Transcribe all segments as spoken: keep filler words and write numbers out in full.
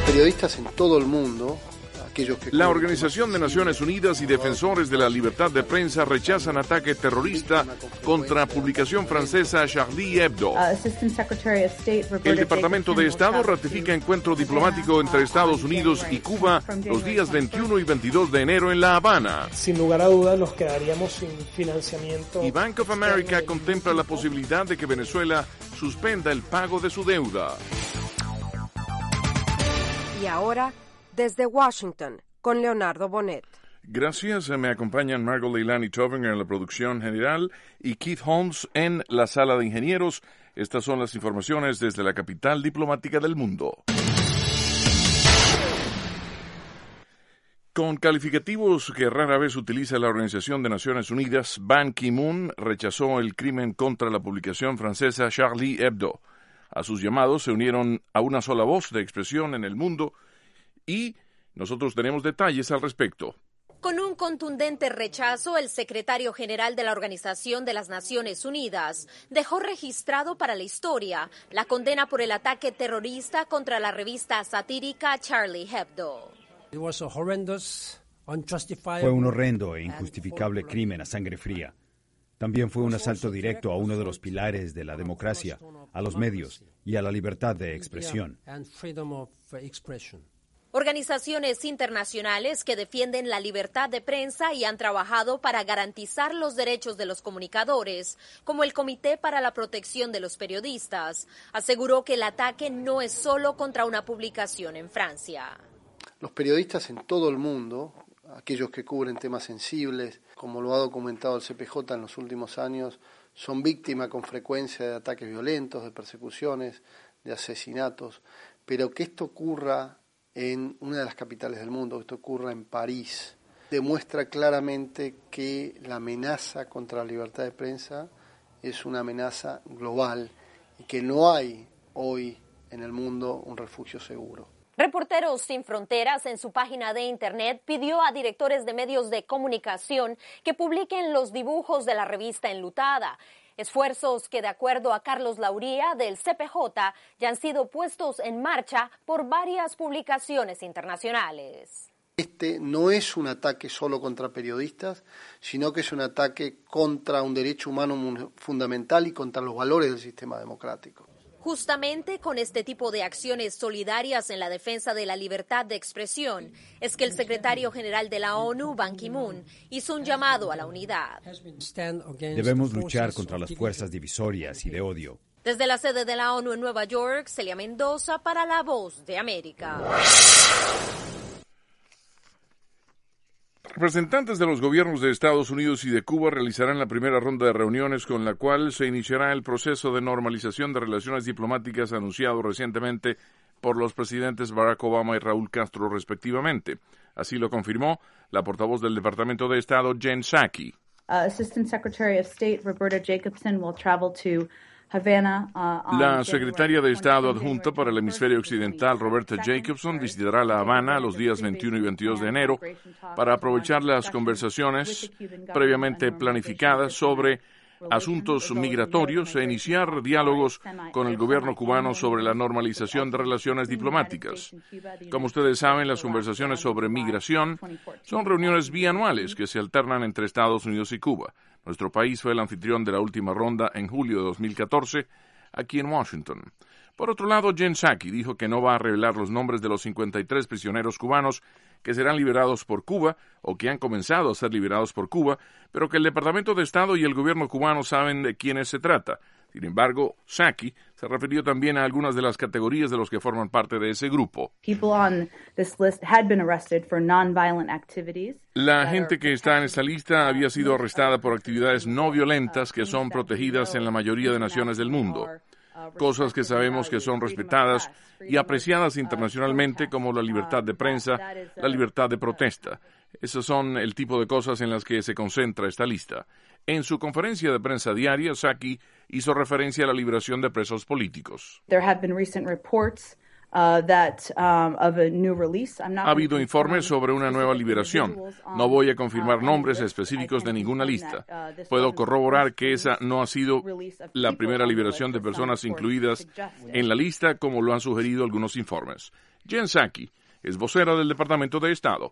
Periodistas en todo el mundo, aquellos que... La Organización de Naciones Unidas y defensores de la libertad de prensa rechazan ataque terrorista contra publicación francesa Charlie Hebdo. El Departamento de Estado ratifica encuentro diplomático entre Estados Unidos y Cuba los días veintiuno y veintidós de enero en La Habana. Sin lugar a dudas nos quedaríamos sin financiamiento. Y Bank of America contempla la posibilidad de que Venezuela suspenda el pago de su deuda. Y ahora, desde Washington, con Leonardo Bonet. Gracias, me acompañan Margot Leilani Tovinger en la producción general y Keith Holmes en la sala de ingenieros. Estas son las informaciones desde la capital diplomática del mundo. Con calificativos que rara vez utiliza la Organización de Naciones Unidas, Ban Ki-moon rechazó el crimen contra la publicación francesa Charlie Hebdo. A sus llamados se unieron a una sola voz de expresión en el mundo y nosotros tenemos detalles al respecto. Con un contundente rechazo, el secretario general de la Organización de las Naciones Unidas dejó registrado para la historia la condena por el ataque terrorista contra la revista satírica Charlie Hebdo. Fue un horrendo e injustificable crimen a sangre fría. También fue un asalto directo a uno de los pilares de la democracia, a los medios y a la libertad de expresión. Organizaciones internacionales que defienden la libertad de prensa y han trabajado para garantizar los derechos de los comunicadores, como el Comité para la Protección de los Periodistas, aseguró que el ataque no es solo contra una publicación en Francia. Los periodistas en todo el mundo, aquellos que cubren temas sensibles, como lo ha documentado el C P J en los últimos años, son víctimas con frecuencia de ataques violentos, de persecuciones, de asesinatos, pero que esto ocurra en una de las capitales del mundo, que esto ocurra en París, demuestra claramente que la amenaza contra la libertad de prensa es una amenaza global y que no hay hoy en el mundo un refugio seguro. Reporteros Sin Fronteras en su página de internet pidió a directores de medios de comunicación que publiquen los dibujos de la revista enlutada. Esfuerzos que, de acuerdo a Carlos Lauría del C P J, ya han sido puestos en marcha por varias publicaciones internacionales. Este no es un ataque solo contra periodistas, sino que es un ataque contra un derecho humano fundamental y contra los valores del sistema democrático. Justamente con este tipo de acciones solidarias en la defensa de la libertad de expresión es que el secretario general de la ONU, Ban Ki-moon, hizo un llamado a la unidad. Debemos luchar contra las fuerzas divisorias y de odio. Desde la sede de la ONU en Nueva York, Celia Mendoza para La Voz de América. Representantes de los gobiernos de Estados Unidos y de Cuba realizarán la primera ronda de reuniones con la cual se iniciará el proceso de normalización de relaciones diplomáticas anunciado recientemente por los presidentes Barack Obama y Raúl Castro respectivamente. Así lo confirmó la portavoz del Departamento de Estado, Jen Psaki. Uh, Assistant Secretary of State Roberta Jacobson will travel to Havana, uh, La secretaria de Estado adjunta para el hemisferio occidental, Roberta Jacobson, visitará La Habana los días veintiuno y veintidós de enero para aprovechar las conversaciones previamente planificadas sobre asuntos migratorios e iniciar diálogos con el gobierno cubano sobre la normalización de relaciones diplomáticas. Como ustedes saben, las conversaciones sobre migración son reuniones bianuales que se alternan entre Estados Unidos y Cuba. Nuestro país fue el anfitrión de la última ronda en julio de dos mil catorce, aquí en Washington. Por otro lado, Jen Psaki dijo que no va a revelar los nombres de los cincuenta y tres prisioneros cubanos que serán liberados por Cuba o que han comenzado a ser liberados por Cuba, pero que el Departamento de Estado y el gobierno cubano saben de quiénes se trata. Sin embargo, Psaki se refirió también a algunas de las categorías de los que forman parte de ese grupo. La gente que está en esta lista había sido arrestada por actividades no violentas que son protegidas en la mayoría de naciones del mundo. Cosas que sabemos que son respetadas y apreciadas internacionalmente como la libertad de prensa, la libertad de protesta. Esos son el tipo de cosas en las que se concentra esta lista. En su conferencia de prensa diaria, Psaki hizo referencia a la liberación de presos políticos. There have been recent reports Uh, that, um, of a new release. I'm not ha habido informes sobre una nueva liberación. No voy a confirmar nombres específicos de ninguna lista. Puedo corroborar que esa no ha sido la primera liberación de personas incluidas en la lista, como lo han sugerido algunos informes. Jen Psaki es vocera del Departamento de Estado.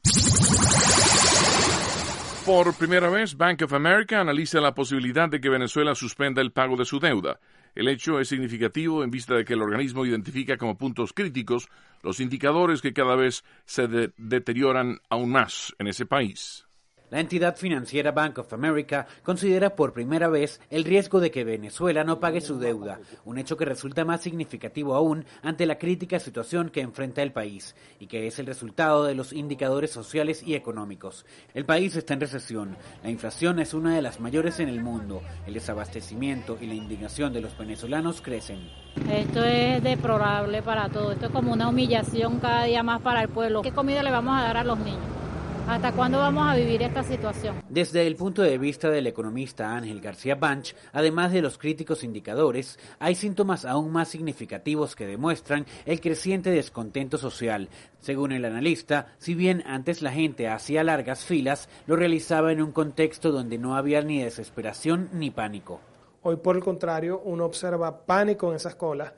Por primera vez, Bank of America analiza la posibilidad de que Venezuela suspenda el pago de su deuda. El hecho es significativo en vista de que el organismo identifica como puntos críticos los indicadores que cada vez se de- deterioran aún más en ese país. La entidad financiera Bank of America considera por primera vez el riesgo de que Venezuela no pague su deuda, un hecho que resulta más significativo aún ante la crítica situación que enfrenta el país y que es el resultado de los indicadores sociales y económicos. El país está en recesión, la inflación es una de las mayores en el mundo, el desabastecimiento y la indignación de los venezolanos crecen. Esto es deplorable para todos, esto es como una humillación cada día más para el pueblo. ¿Qué comida le vamos a dar a los niños? ¿Hasta cuándo vamos a vivir esta situación? Desde el punto de vista del economista Ángel García Banch, además de los críticos indicadores, hay síntomas aún más significativos que demuestran el creciente descontento social. Según el analista, si bien antes la gente hacía largas filas, lo realizaba en un contexto donde no había ni desesperación ni pánico. Hoy, por el contrario, uno observa pánico en esas colas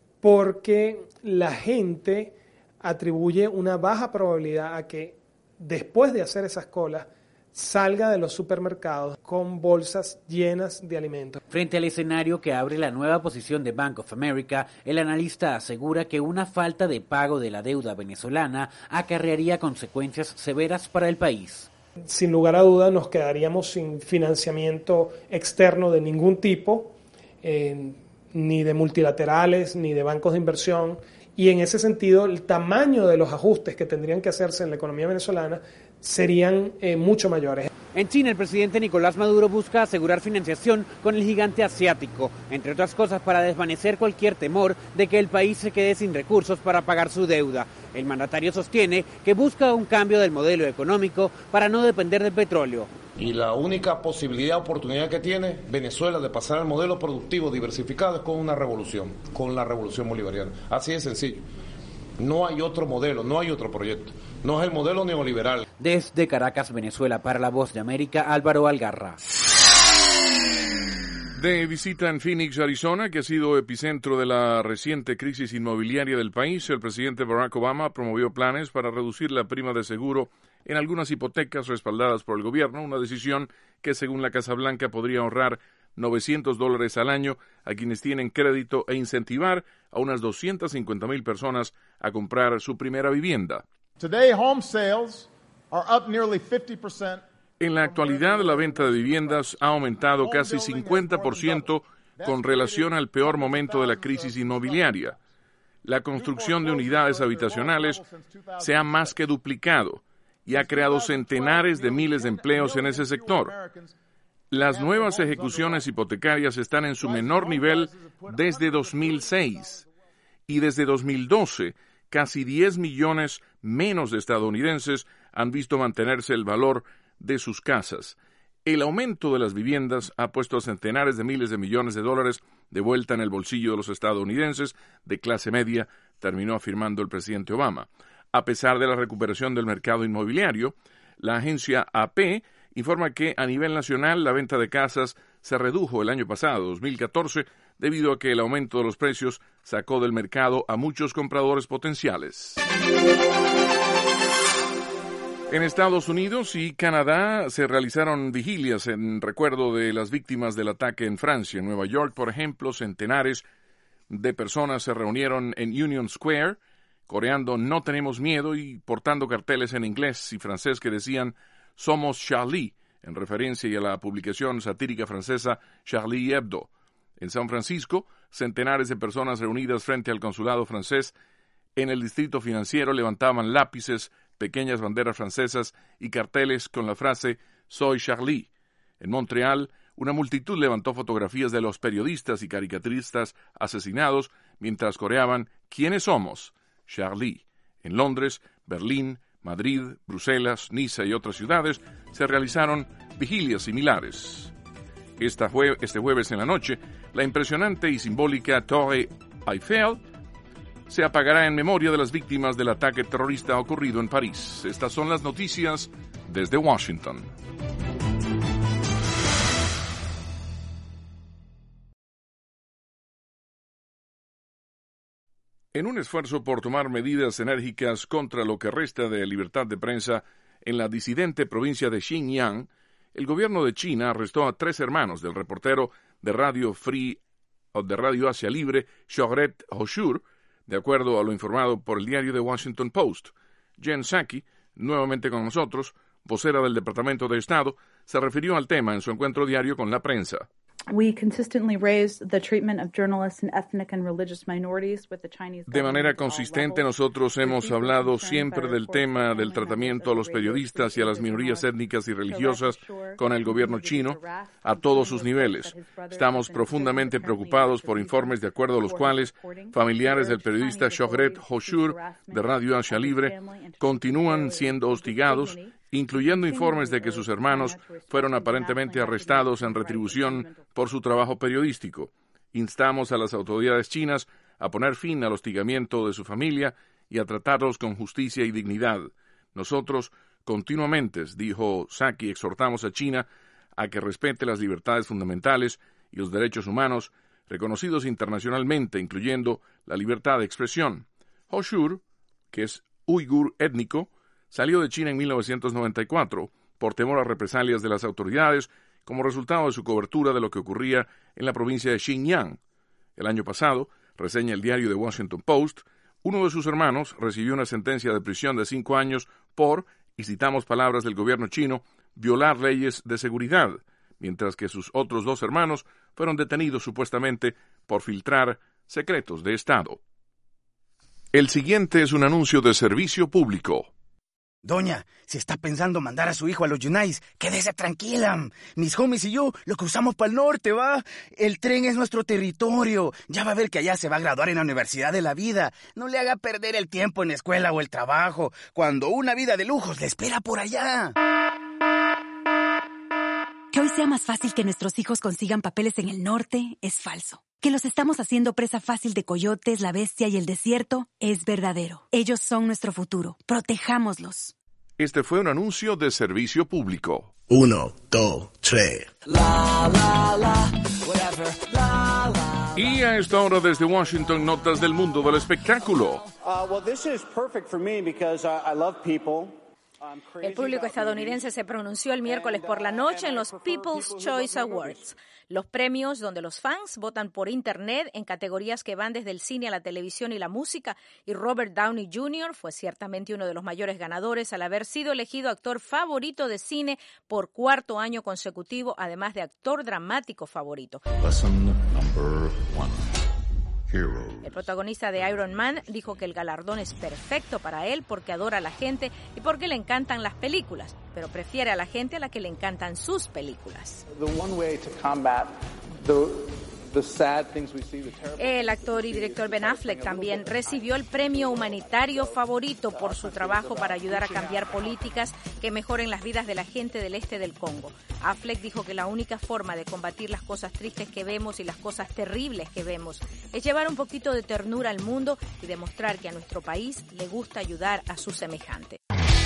porque la gente atribuye una baja probabilidad a que después de hacer esas colas, salga de los supermercados con bolsas llenas de alimentos. Frente al escenario que abre la nueva posición de Bank of America, el analista asegura que una falta de pago de la deuda venezolana acarrearía consecuencias severas para el país. Sin lugar a dudas, nos quedaríamos sin financiamiento externo de ningún tipo, eh, ni de multilaterales, ni de bancos de inversión. Y en ese sentido, el tamaño de los ajustes que tendrían que hacerse en la economía venezolana serían eh, mucho mayores. En China, el presidente Nicolás Maduro busca asegurar financiación con el gigante asiático, entre otras cosas para desvanecer cualquier temor de que el país se quede sin recursos para pagar su deuda. El mandatario sostiene que busca un cambio del modelo económico para no depender del petróleo. Y la única posibilidad, oportunidad que tiene Venezuela de pasar al modelo productivo diversificado es con una revolución, con la revolución bolivariana. Así de sencillo. No hay otro modelo, no hay otro proyecto. No es el modelo neoliberal. Desde Caracas, Venezuela, para La Voz de América, Álvaro Algarra. De visita en Phoenix, Arizona, que ha sido epicentro de la reciente crisis inmobiliaria del país, el presidente Barack Obama promovió planes para reducir la prima de seguro en algunas hipotecas respaldadas por el gobierno, una decisión que, según la Casa Blanca, podría ahorrar novecientos dólares al año a quienes tienen crédito e incentivar a unas doscientas cincuenta mil personas a comprar su primera vivienda. Today, home sales are up nearly fifty percent. En la actualidad, la venta de viviendas ha aumentado casi cincuenta por ciento con relación al peor momento de la crisis inmobiliaria. La construcción de unidades habitacionales se ha más que duplicado y ha creado centenares de miles de empleos en ese sector. Las nuevas ejecuciones hipotecarias están en su menor nivel desde dos mil seis y desde dos mil doce casi diez millones menos de estadounidenses han visto mantenerse el valor de sus casas. El aumento de las viviendas ha puesto a centenares de miles de millones de dólares de vuelta en el bolsillo de los estadounidenses de clase media, terminó afirmando el presidente Obama. A pesar de la recuperación del mercado inmobiliario, la agencia A P informa que a nivel nacional la venta de casas se redujo el año pasado, dos mil catorce, debido a que el aumento de los precios sacó del mercado a muchos compradores potenciales. En Estados Unidos y Canadá se realizaron vigilias en recuerdo de las víctimas del ataque en Francia. En Nueva York, por ejemplo, centenares de personas se reunieron en Union Square, coreando "No tenemos miedo" y portando carteles en inglés y francés que decían "Somos Charlie", en referencia a la publicación satírica francesa Charlie Hebdo. En San Francisco, centenares de personas reunidas frente al consulado francés en el distrito financiero levantaban lápices, pequeñas banderas francesas y carteles con la frase "Soy Charlie". En Montreal, una multitud levantó fotografías de los periodistas y caricaturistas asesinados mientras coreaban "¿Quiénes somos? Charlie". En Londres, Berlín, Madrid, Bruselas, Niza y otras ciudades se realizaron vigilias similares. Esta jue- este jueves en la noche, la impresionante y simbólica Torre Eiffel se apagará en memoria de las víctimas del ataque terrorista ocurrido en París. Estas son las noticias desde Washington. En un esfuerzo por tomar medidas enérgicas contra lo que resta de libertad de prensa en la disidente provincia de Xinjiang, el gobierno de China arrestó a tres hermanos del reportero de Radio Free o de Radio Asia Libre, Shohreh Hoshur, de acuerdo a lo informado por el diario The Washington Post. Jen Psaki, nuevamente con nosotros, vocera del Departamento de Estado, se refirió al tema en su encuentro diario con la prensa. De manera consistente, nosotros hemos hablado siempre del tema del tratamiento a los periodistas y a las minorías étnicas y religiosas con el gobierno chino a todos sus niveles. Estamos profundamente preocupados por informes de acuerdo a los cuales familiares del periodista Shohreh Hoshur de Radio Asia Libre continúan siendo hostigados, incluyendo informes de que sus hermanos fueron aparentemente arrestados en retribución por su trabajo periodístico. Instamos a las autoridades chinas a poner fin al hostigamiento de su familia y a tratarlos con justicia y dignidad. Nosotros continuamente, dijo Psaki, exhortamos a China a que respete las libertades fundamentales y los derechos humanos reconocidos internacionalmente, incluyendo la libertad de expresión. Hoshur, que es uigur étnico, salió de China en mil novecientos noventa y cuatro por temor a represalias de las autoridades como resultado de su cobertura de lo que ocurría en la provincia de Xinjiang. El año pasado, reseña el diario The Washington Post, uno de sus hermanos recibió una sentencia de prisión de cinco años por, y citamos palabras del gobierno chino, violar leyes de seguridad, mientras que sus otros dos hermanos fueron detenidos supuestamente por filtrar secretos de Estado. El siguiente es un anuncio de servicio público. Doña, si está pensando mandar a su hijo a los Yunais, quédese tranquila. Mis homies y yo lo cruzamos para el norte, ¿va? El tren es nuestro territorio. Ya va a ver que allá se va a graduar en la Universidad de la Vida. No le haga perder el tiempo en la escuela o el trabajo, cuando una vida de lujos le espera por allá. Que hoy sea más fácil que nuestros hijos consigan papeles en el norte es falso. Que los estamos haciendo presa fácil de coyotes, la bestia y el desierto es verdadero. Ellos son nuestro futuro. Protejámoslos. Este fue un anuncio de servicio público. Uno, dos, tres. La, la, la, whatever, la, la, y a esta hora desde Washington, notas del mundo del espectáculo. Uh, well, this is perfect for me because uh, I love people. El público estadounidense se pronunció el miércoles por la noche en los People's Choice Awards, los premios donde los fans votan por Internet en categorías que van desde el cine a la televisión y la música, y Robert Downey junior fue ciertamente uno de los mayores ganadores al haber sido elegido actor favorito de cine por cuarto año consecutivo, además de actor dramático favorito. Lesson number one. El protagonista de Iron Man dijo que el galardón es perfecto para él porque adora a la gente y porque le encantan las películas, pero prefiere a la gente a la que le encantan sus películas. El actor y director Ben Affleck también recibió el premio humanitario favorito por su trabajo para ayudar a cambiar políticas que mejoren las vidas de la gente del este del Congo. Affleck dijo que la única forma de combatir las cosas tristes que vemos y las cosas terribles que vemos es llevar un poquito de ternura al mundo y demostrar que a nuestro país le gusta ayudar a sus semejantes.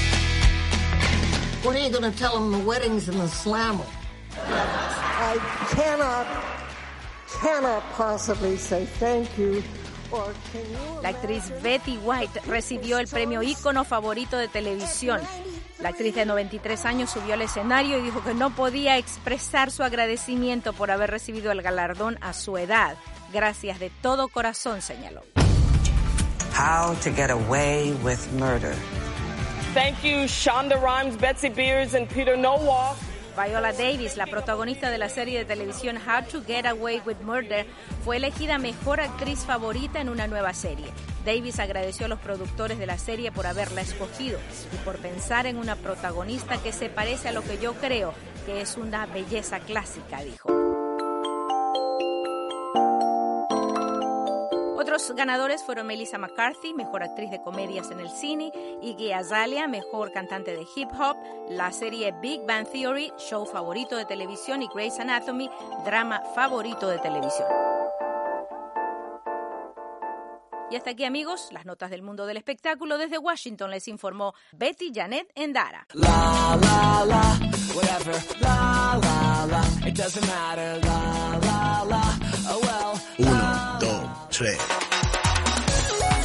What are you going to tell them the weddings in the slammer? I cannot cannot possibly say thank you. Or can you... La actriz Betty White recibió el premio ícono favorito de televisión. La actriz de noventa y tres años subió al escenario y dijo que no podía expresar su agradecimiento por haber recibido el galardón a su edad. Gracias de todo corazón, señaló. How to Get Away with Murder. Thank you, Shonda Rhimes, Betsy Beers and Peter Nowak. Viola Davis, la protagonista de la serie de televisión How to Get Away with Murder, fue elegida mejor actriz favorita en una nueva serie. Davis agradeció a los productores de la serie por haberla escogido y por pensar en una protagonista que se parece a lo que yo creo que es una belleza clásica, dijo. Otros ganadores fueron Melissa McCarthy, mejor actriz de comedias en el cine, Iggy Azalea, mejor cantante de hip hop, la serie Big Bang Theory, show favorito de televisión, y Grey's Anatomy, drama favorito de televisión. Y hasta aquí, amigos, las notas del mundo del espectáculo. Desde Washington les informó Betty Janet Endara. La, la, la, whatever, la, la, la, it doesn't matter, la, la, la, oh well. Uno, dos, tres.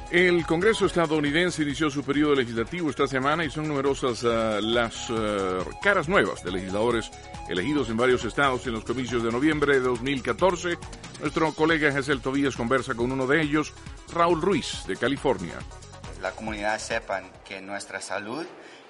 El Congreso estadounidense inició su periodo legislativo esta semana y son numerosas uh, las uh, caras nuevas de legisladores elegidos en varios estados en los comicios de noviembre de dos mil catorce. Nuestro colega Gesell Tobías conversa con uno de ellos, Raúl Ruiz, de California. La comunidad sepan que nuestra salud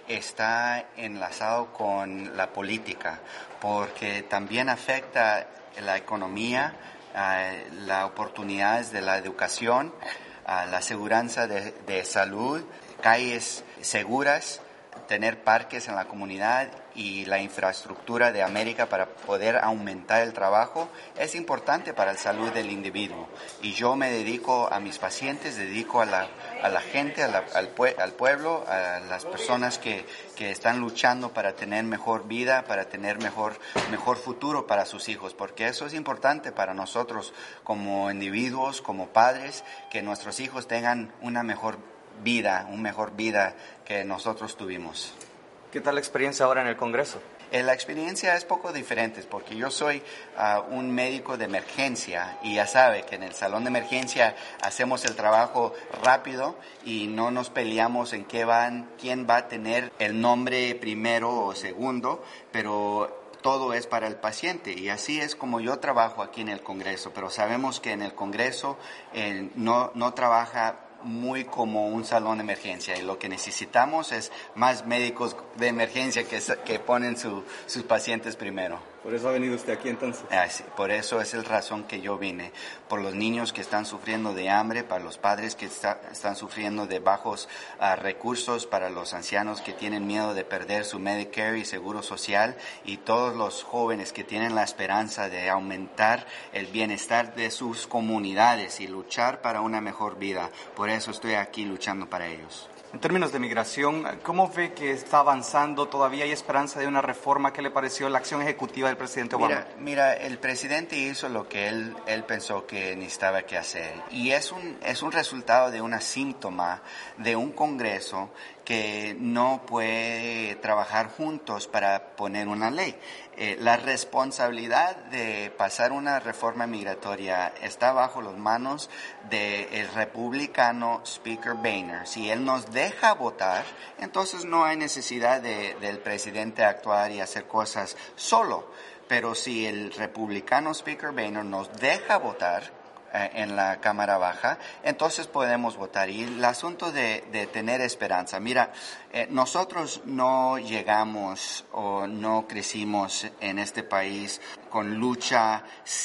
está enlazado con la política, porque también afecta la economía, uh, las oportunidades de la educación, a la seguridad de, de salud, calles seguras, tener parques en la comunidad y la infraestructura de América para poder aumentar el trabajo es importante para la salud del individuo. Y yo me dedico a mis pacientes, dedico a la, a la gente, a la, al, pue, al pueblo, a las personas que, que están luchando para tener mejor vida, para tener mejor, mejor futuro para sus hijos, porque eso es importante para nosotros como individuos, como padres, que nuestros hijos tengan una mejor vida, una mejor vida que nosotros tuvimos. ¿Qué tal la experiencia ahora en el Congreso? Eh, la experiencia es poco diferente porque yo soy uh, un médico de emergencia y ya sabe que en el salón de emergencia hacemos el trabajo rápido y no nos peleamos en qué van, quién va a tener el nombre primero o segundo, pero todo es para el paciente y así es como yo trabajo aquí en el Congreso, pero sabemos que en el Congreso eh, no, no trabaja muy como un salón de emergencia y lo que necesitamos es más médicos de emergencia que, que ponen su, sus pacientes primero. ¿Por eso ha venido usted aquí entonces? Ah, sí, por eso es la razón que yo vine, por los niños que están sufriendo de hambre, para los padres que está, están sufriendo de bajos uh, recursos, para los ancianos que tienen miedo de perder su Medicare y Seguro Social y todos los jóvenes que tienen la esperanza de aumentar el bienestar de sus comunidades y luchar para una mejor vida. Por eso estoy aquí luchando para ellos. En términos de migración, ¿cómo ve que está avanzando? ¿Todavía hay esperanza de una reforma? ¿Qué le pareció la acción ejecutiva del presidente Obama? Mira, mira el presidente hizo lo que él, él pensó que necesitaba que hacer. Y es un, es un resultado de una síntoma de un Congreso que no puede trabajar juntos para poner una ley. Eh, la responsabilidad de pasar una reforma migratoria está bajo las manos del republicano Speaker Boehner. Si él nos deja votar, entonces no hay necesidad de, del presidente actuar y hacer cosas solo. Pero si el republicano Speaker Boehner nos deja votar en la Cámara Baja, entonces podemos votar. Y el asunto de, de tener esperanza, mira, eh, nosotros no llegamos o no crecimos en este país con lucha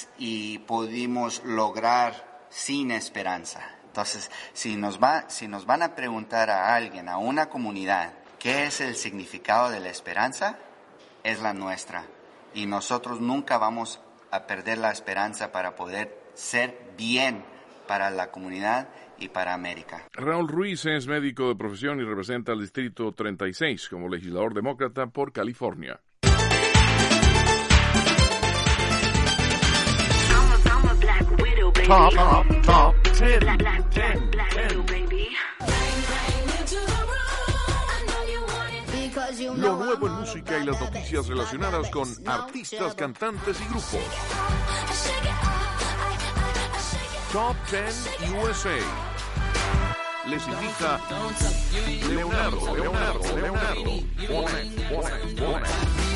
y pudimos lograr sin esperanza. Entonces, si nos va, si nos van a preguntar a alguien, a una comunidad, ¿qué es el significado de la esperanza? Es la nuestra. Y nosotros nunca vamos a perder la esperanza para poder ser bien para la comunidad y para América. Raúl Ruiz es médico de profesión y representa al Distrito treinta y seis como legislador demócrata por California. Top, top, top ten, ten, ten. Lo nuevo en música y las noticias relacionadas con artistas, cantantes y grupos. Top ten U S A. Les invita Leonardo, Leonardo, Leonardo. Pone, pone, pone.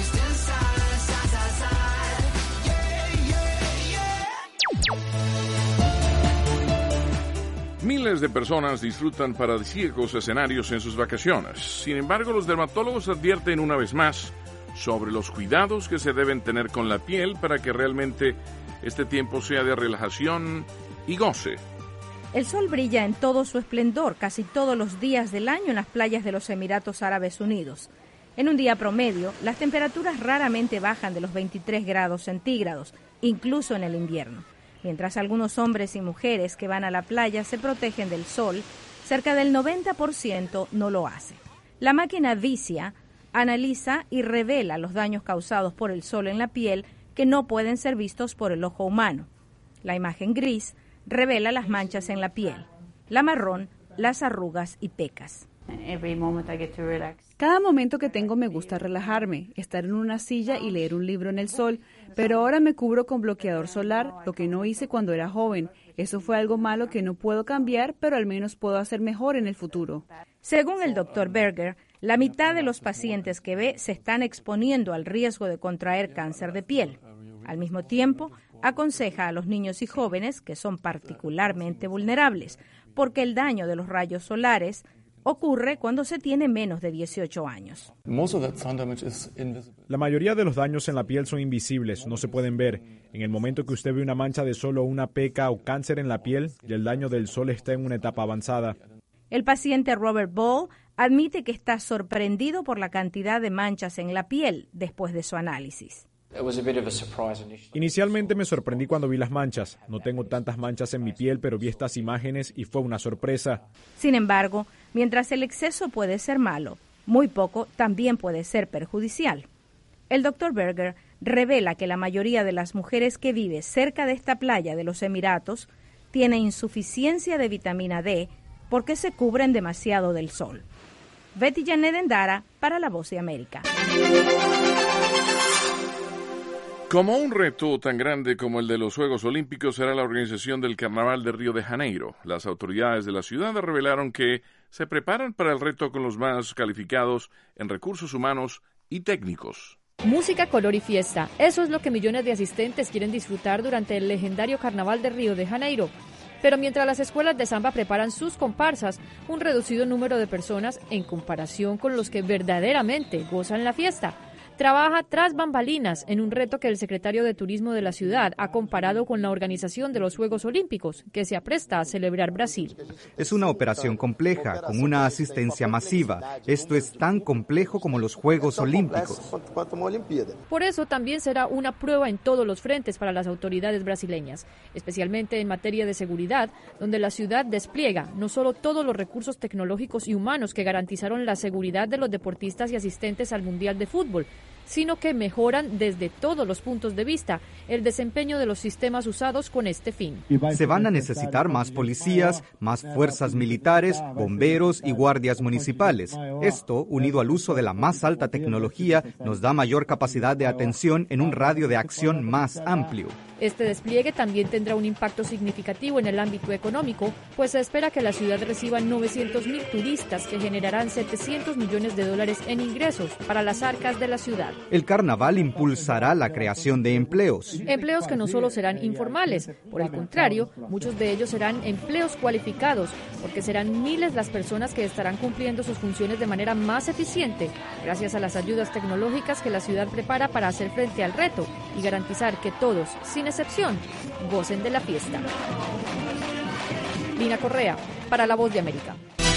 Miles de personas disfrutan paradisíacos escenarios en sus vacaciones. Sin embargo, los dermatólogos advierten una vez más sobre los cuidados que se deben tener con la piel para que realmente este tiempo sea de relajación y goce. El sol brilla en todo su esplendor casi todos los días del año en las playas de los Emiratos Árabes Unidos. En un día promedio, las temperaturas raramente bajan de los veintitrés grados centígrados, incluso en el invierno. Mientras algunos hombres y mujeres que van a la playa se protegen del sol, cerca del noventa por ciento no lo hace. La máquina Vicia analiza y revela los daños causados por el sol en la piel que no pueden ser vistos por el ojo humano. La imagen gris revela las manchas en la piel, la marrón, las arrugas y pecas. Cada momento que tengo me gusta relajarme, estar en una silla y leer un libro en el sol. pero ahora me cubro con bloqueador solar, lo que no hice cuando era joven. Eso fue algo malo que no puedo cambiar, pero al menos puedo hacer mejor en el futuro. Según el doctor Berger, la mitad de los pacientes que ve se están exponiendo al riesgo de contraer cáncer de piel. Al mismo tiempo, aconseja a los niños y jóvenes, que son particularmente vulnerables, porque el daño de los rayos solares ocurre cuando se tiene menos de dieciocho años. La mayoría de los daños en la piel son invisibles, no se pueden ver. En el momento que usted ve una mancha de solo una peca o cáncer en la piel, y el daño del sol está en una etapa avanzada. El paciente Robert Ball admite que está sorprendido por la cantidad de manchas en la piel después de su análisis. Inicialmente me sorprendí cuando vi las manchas. No tengo tantas manchas en mi piel, pero vi estas imágenes y fue una sorpresa. Sin embargo, mientras el exceso puede ser malo, muy poco también puede ser perjudicial. El doctor Berger revela que la mayoría de las mujeres que vive cerca de esta playa de los Emiratos tiene insuficiencia de vitamina D porque se cubren demasiado del sol. Betty Janet Endara para La Voz de América. Como un reto tan grande como el de los Juegos Olímpicos será la organización del Carnaval de Río de Janeiro. Las autoridades de la ciudad revelaron que se preparan para el reto con los más calificados en recursos humanos y técnicos. Música, color y fiesta. Eso es lo que millones de asistentes quieren disfrutar durante el legendario Carnaval de Río de Janeiro. Pero mientras las escuelas de samba preparan sus comparsas, un reducido número de personas, en comparación con los que verdaderamente gozan la fiesta, trabaja tras bambalinas en un reto que el secretario de Turismo de la ciudad ha comparado con la organización de los Juegos Olímpicos, que se apresta a celebrar Brasil. Es una operación compleja, con una asistencia masiva. Esto es tan complejo como los Juegos Olímpicos. Por eso también será una prueba en todos los frentes para las autoridades brasileñas, especialmente en materia de seguridad, donde la ciudad despliega no solo todos los recursos tecnológicos y humanos que garantizaron la seguridad de los deportistas y asistentes al Mundial de Fútbol, sino que mejoran desde todos los puntos de vista el desempeño de los sistemas usados con este fin. Se van a necesitar más policías, más fuerzas militares, bomberos y guardias municipales. Esto, unido al uso de la más alta tecnología, nos da mayor capacidad de atención en un radio de acción más amplio. Este despliegue también tendrá un impacto significativo en el ámbito económico, pues se espera que la ciudad reciba novecientos mil turistas que generarán setecientos millones de dólares en ingresos para las arcas de la ciudad. El carnaval impulsará la creación de empleos. Empleos que no solo serán informales, por el contrario, muchos de ellos serán empleos cualificados, porque serán miles las personas que estarán cumpliendo sus funciones de manera más eficiente, gracias a las ayudas tecnológicas que la ciudad prepara para hacer frente al reto y garantizar que todos, sin excepción, gocen de la fiesta. Lina Correa, para La Voz de América.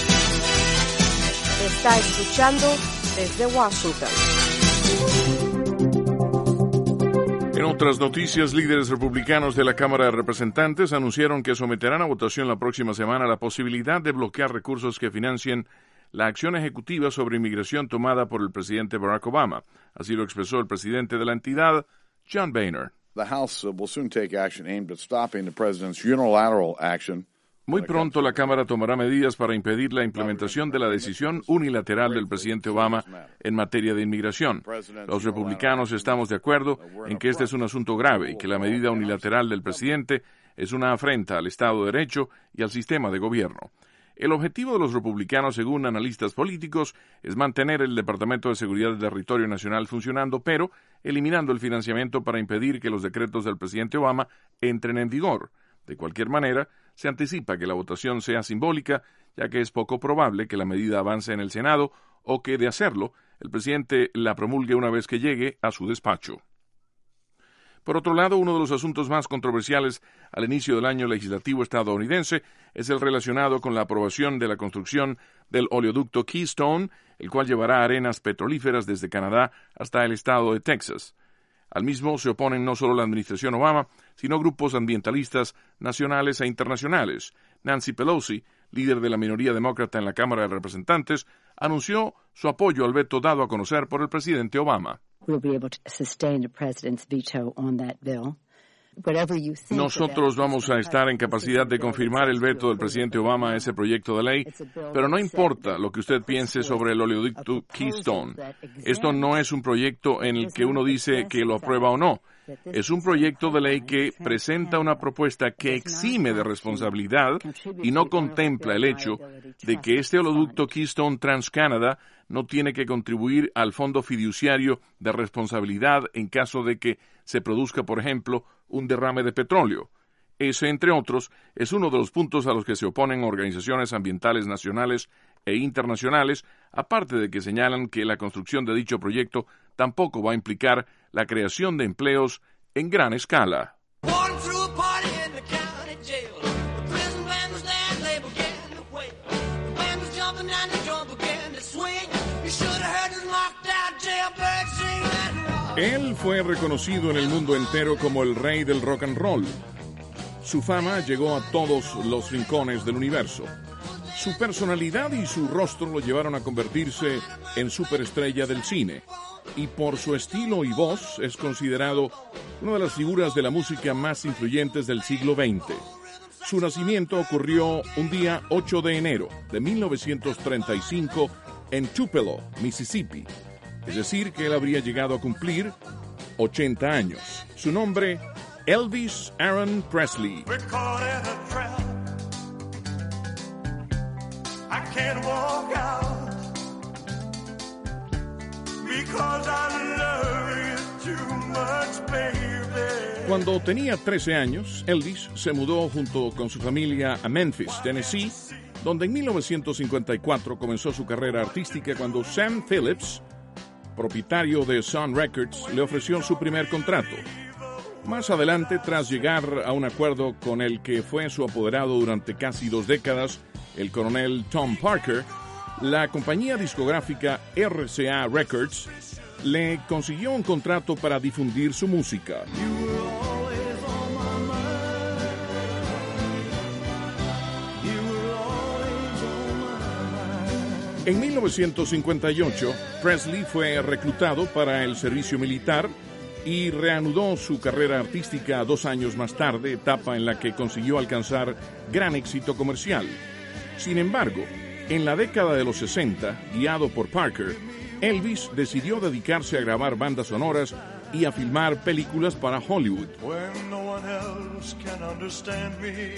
Está escuchando desde Washington. En otras noticias, líderes republicanos de la Cámara de Representantes anunciaron que someterán a votación la próxima semana la posibilidad de bloquear recursos que financien la acción ejecutiva sobre inmigración tomada por el presidente Barack Obama. Así lo expresó el presidente de la entidad, John Boehner. The House will soon take action aimed at stopping the president's unilateral action. Muy pronto la Cámara tomará medidas para impedir la implementación de la decisión unilateral del presidente Obama en materia de inmigración. Los republicanos estamos de acuerdo en que este es un asunto grave y que la medida unilateral del presidente es una afrenta al Estado de Derecho y al sistema de gobierno. El objetivo de los republicanos, según analistas políticos, es mantener el Departamento de Seguridad del Territorio Nacional funcionando, pero eliminando el financiamiento para impedir que los decretos del presidente Obama entren en vigor. De cualquier manera, se anticipa que la votación sea simbólica, ya que es poco probable que la medida avance en el Senado o que, de hacerlo, el presidente la promulgue una vez que llegue a su despacho. Por otro lado, uno de los asuntos más controversiales al inicio del año legislativo estadounidense es el relacionado con la aprobación de la construcción del oleoducto Keystone, el cual llevará arenas petrolíferas desde Canadá hasta el estado de Texas. Al mismo se oponen no solo la administración Obama, sino grupos ambientalistas nacionales e internacionales. Nancy Pelosi, líder de la minoría demócrata en la Cámara de Representantes, anunció su apoyo al veto dado a conocer por el presidente Obama. Nosotros vamos a estar en capacidad de confirmar el veto del presidente Obama a ese proyecto de ley, pero no importa lo que usted piense sobre el oleoducto Keystone. Esto no es un proyecto en el que uno dice que lo aprueba o no. es un proyecto de ley que presenta una propuesta que exime de responsabilidad y no contempla el hecho de que este oleoducto Keystone TransCanada no tiene que contribuir al fondo fiduciario de responsabilidad en caso de que se produzca, por ejemplo, un derrame de petróleo. Ese, entre otros, es uno de los puntos a los que se oponen organizaciones ambientales nacionales e internacionales, aparte de que señalan que la construcción de dicho proyecto tampoco va a implicar la creación de empleos en gran escala. Él fue reconocido en el mundo entero como el rey del rock and roll. Su fama llegó a todos los rincones del universo. Su personalidad y su rostro lo llevaron a convertirse en superestrella del cine. Y por su estilo y voz es considerado una de las figuras de la música más influyentes del siglo veinte. Su nacimiento ocurrió un día ocho de enero de mil novecientos treinta y cinco en Tupelo, Mississippi. Es decir, que él habría llegado a cumplir ochenta años. Su nombre, Elvis Aaron Presley. Cuando tenía trece años, Elvis se mudó junto con su familia a Memphis, Tennessee, donde en mil novecientos cincuenta y cuatro comenzó su carrera artística cuando Sam Phillips, propietario de Sun Records, le ofreció su primer contrato. Más adelante, tras llegar a un acuerdo con el que fue su apoderado durante casi dos décadas, el coronel Tom Parker, la compañía discográfica R C A Records le consiguió un contrato para difundir su música. En mil novecientos cincuenta y ocho, Presley fue reclutado para el servicio militar y reanudó su carrera artística dos años más tarde, etapa en la que consiguió alcanzar gran éxito comercial. Sin embargo, en la década de los sesenta, guiado por Parker, Elvis decidió dedicarse a grabar bandas sonoras y a filmar películas para Hollywood. When no one else can understand me,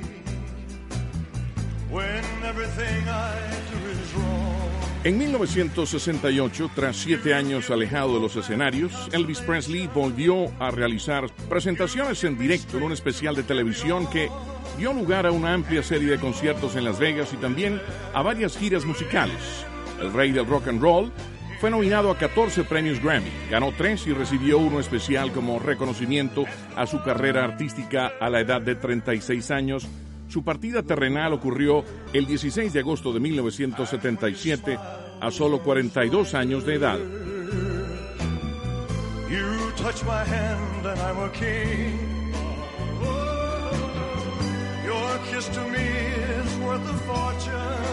when everything I do is wrong. En mil novecientos sesenta y ocho, tras siete años alejado de los escenarios, Elvis Presley volvió a realizar presentaciones en directo en un especial de televisión que dio lugar a una amplia serie de conciertos en Las Vegas y también a varias giras musicales. El rey del rock and roll fue nominado a catorce premios Grammy, ganó tres y recibió uno especial como reconocimiento a su carrera artística a la edad de treinta y seis años. Su partida terrenal ocurrió el dieciséis de agosto de mil novecientos setenta y siete, a solo cuarenta y dos años de edad. You touch my hand and I'm a king. Your kiss to me is worth a fortune.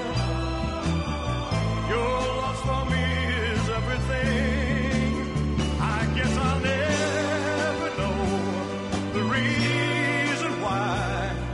Your love for me is everything. I guess I'll never know the reason why.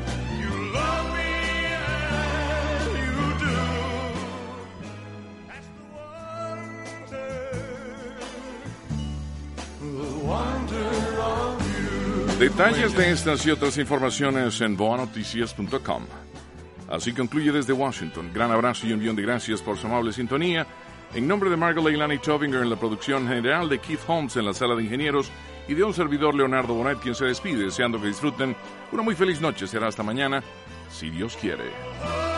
Detalles de estas y otras informaciones en boa noticias punto com. Así concluye desde Washington. Gran abrazo y un millón de gracias por su amable sintonía. En nombre de Margot Leilani Tovinger en la producción general, de Keith Holmes en la sala de ingenieros y de un servidor Leonardo Bonet, quien se despide deseando que disfruten una muy feliz noche. Será hasta mañana, si Dios quiere.